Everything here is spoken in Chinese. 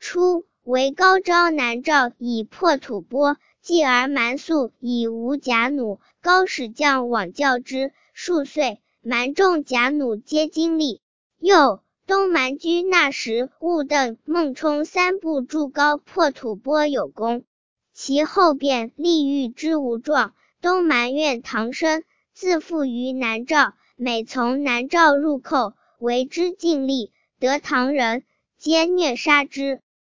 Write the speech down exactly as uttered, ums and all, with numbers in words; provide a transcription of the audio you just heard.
初，为高昭南诏以破吐蕃，继而蛮肃以无假弩，高使将往教之，数岁，蛮众假弩皆经历。又东蛮居那时，兀邓、孟冲三部助高破吐蕃有功，其后便利欲之无状。东蛮愿唐生自负于南诏，每从南诏入寇，为之尽力，得唐人皆虐杀之。